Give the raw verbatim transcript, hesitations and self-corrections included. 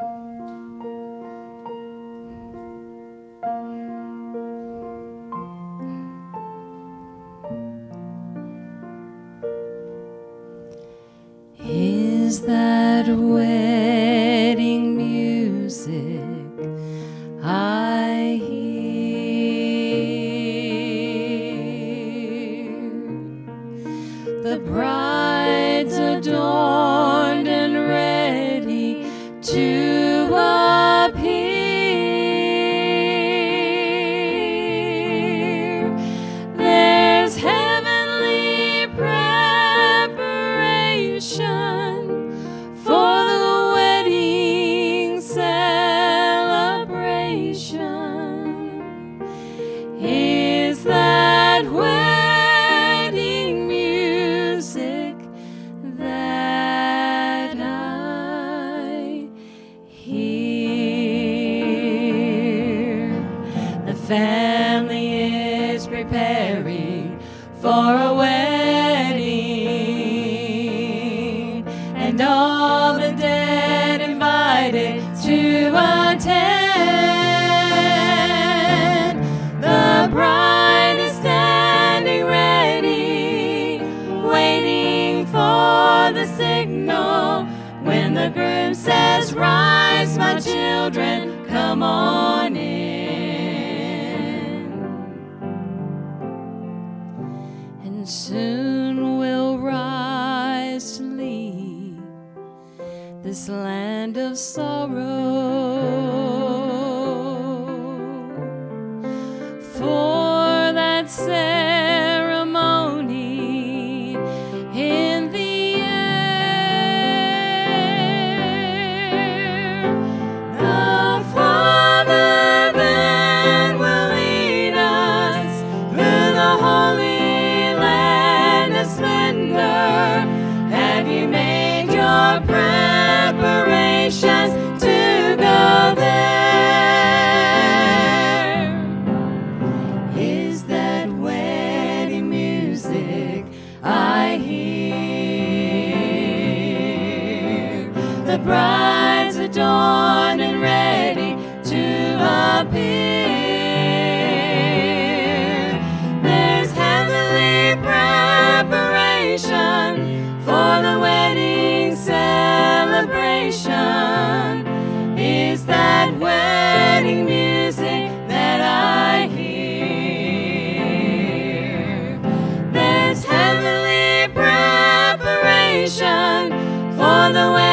Is that wedding music I hear? The bride's adorned and ready to appear. There's heavenly preparation for the wedding celebration. Is that wedding music that I hear? The family is preparing for a wedding, and all the dead invited to attend. The bride is standing ready, waiting for the signal when the groom says, "Rise, my children, come on in." And soon we'll rise to leave this land of sorrow, for that ceremony in the air. The Father then will lead us through the holy land of splendor. Have you made your preparations to go there? Is that wedding music I hear? The bride's adorned and ready to appear. There's heavenly preparation for the wedding celebration. Is that wedding music that I hear? There's heavenly preparation for the wedding